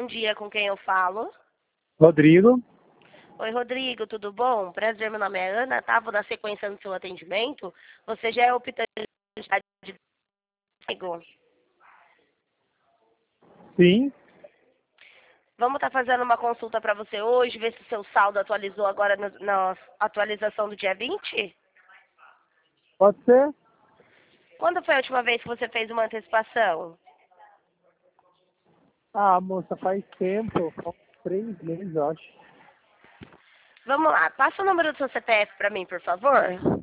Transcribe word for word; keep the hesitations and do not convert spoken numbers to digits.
bom dia, com quem eu falo? Rodrigo. Oi, Rodrigo, tudo bom? Prazer, meu nome é Ana, tá? Vou dar sequência no seu atendimento. Você já é optante de emprego? Sim, Vamos estar fazendo uma consulta para você hoje, ver se o seu saldo atualizou agora no- na atualização do dia vinte? pode ser? Quando foi a última vez que você fez uma antecipação? Ah, moça, faz tempo, faz três meses, eu acho. Vamos lá, passa o número do seu C P F para mim, por favor.